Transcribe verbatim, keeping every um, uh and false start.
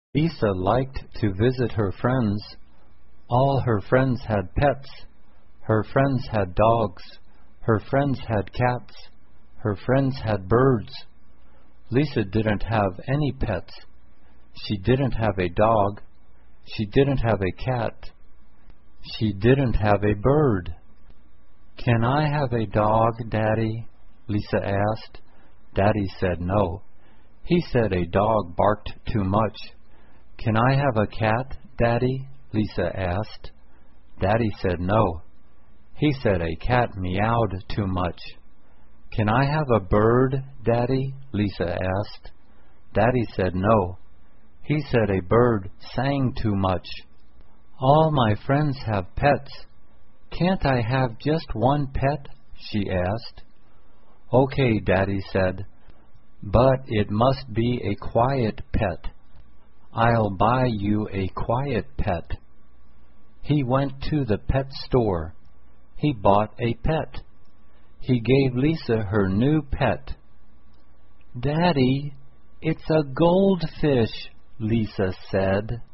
Lisa liked to visit her friends. All her friends had pets. Her friends had dogs. Her friends had cats. Her friends had birds. Lisa didn't have any pets. She didn't have a dog. She didn't have a cat. She didn't have a bird. "Can I have a dog, Daddy?" Lisa asked. Daddy said no. He said a dog barked too much. "Can I have a cat, Daddy?" Lisa asked. Daddy said no. He said a cat meowed too much. "Can I have a bird, Daddy?" Lisa asked. Daddy said no. He said a bird sang too much. "All my friends have pets. Can't I have just one pet?" she asked. "Okay," Daddy said, "but it must be a quiet pet. I'll buy you a quiet pet." He went to the pet store. He bought a pet. He gave Lisa her new pet. "Daddy, it's a goldfish," Lisa said.